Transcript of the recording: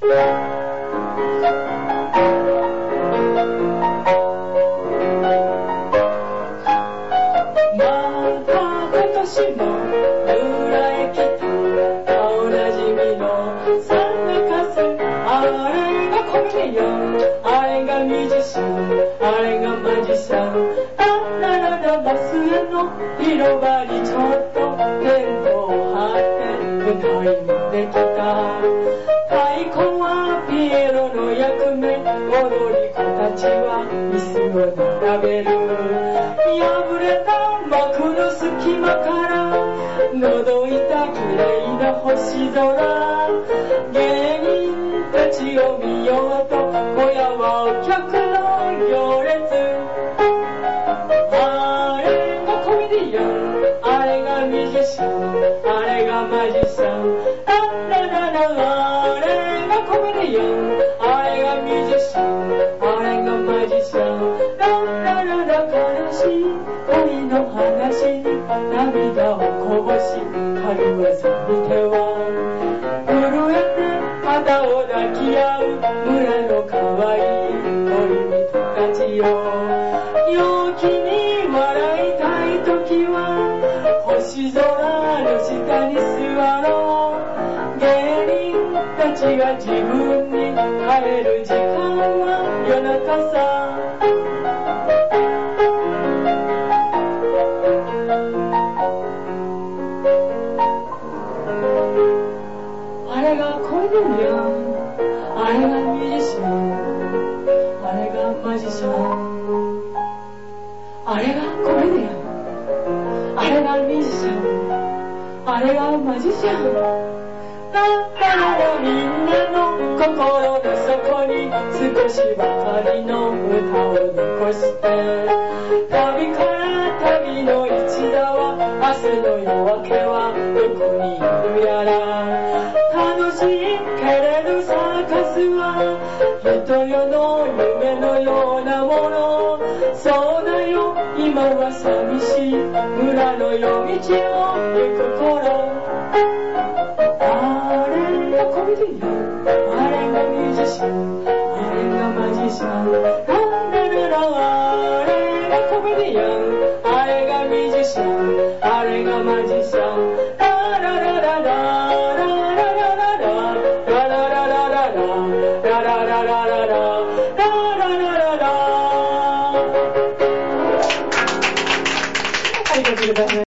広場にちょっとテントを張って舞台にできた。太鼓はピエロの役目、踊り子たちは椅子を並べる。破れた幕の隙間から覗いた綺麗な星空。芸人たちを見ようと小屋はお客の行列。あれがミュージシャン、あれがマジシャン、ララララ、あれがコメディアン、あれがミュージシャン、あれがマジシャン、ララララ、悲しい恋の話に涙をこぼし、軽やさ見ては震えて肩を抱き合う村の可愛い恋人たちよ。陽気に笑いたい時は星空の下に座ろう。芸人たちが自分に帰る時間は夜中さ。あれがコメディアン、あれがミュージシャン、あれがマジシャン、あれがコメディアン、あれがミュージシャン、あれがマジシャン。だからみんなの心の底に少しばかりの歌を残して、旅から旅の一座は明日の夜明けはどこにいるやら。楽しいけれどサーカスは人よの夢のようなもの。そうだよ、今は寂しい村の夜道を行く頃。あれがコメディアン、あれがミュージシャン、あれがマジシャン、ララララ、あれがコメディアン、あれがミュージシャン、あれがマジシャン。